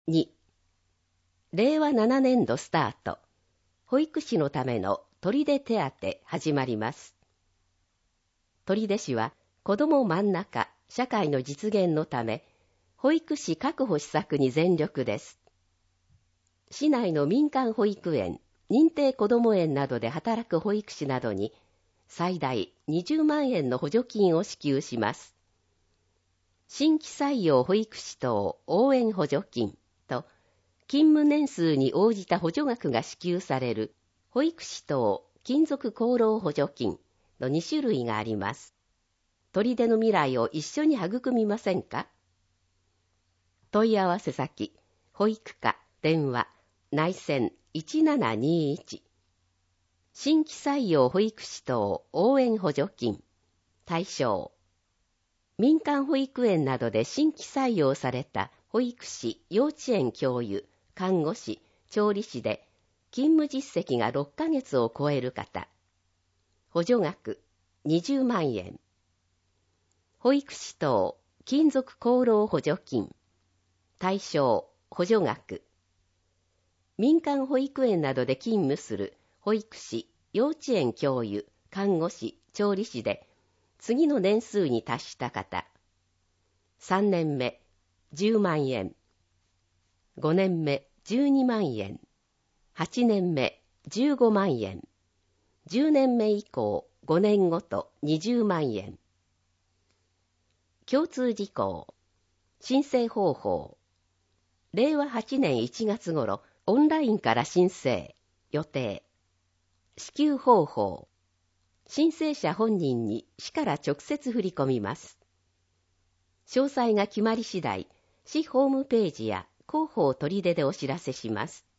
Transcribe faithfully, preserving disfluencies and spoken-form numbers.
に、れいわななねんどスタート、保育士のための取手手当始まります。取手市は子ども真ん中社会の実現のため、保育士確保施策に全力です。市内の民間保育園、認定こども園などで働く保育士などに、最大にじゅうまんえんの補助金を支給します。新規採用保育士等応援補助金と、勤務年数に応じた補助額が支給される保育士等勤続功労補助金のにしゅるいがあります。取手の未来を一緒に育みませんか？問い合わせ先、保育課、電話、内線いちななにいち。新規採用保育士等応援補助金、対象。民間保育園などで新規採用された保育士、幼稚園教諭、看護師、調理師で勤務実績がろっかげつを超える方。補助額にじゅうまんえん。保育士等勤続功労補助金。対象、補助額。民間保育園などで勤務する保育士、幼稚園教諭、看護師、調理師で次の年数に達した方。さんねんめ、じゅうまんえん。ごねんめ、じゅうにまんえん。はちねんめ、じゅうごまんえん。じゅうねんめ以降、ごねんごとにじゅうまんえん。共通事項。申請方法。れいわはちねんいちがつ頃、オンラインから申請。予定。支給方法。申請者本人に市から直接振り込みます。詳細が決まり次第、市ホームページや広報取手でお知らせします。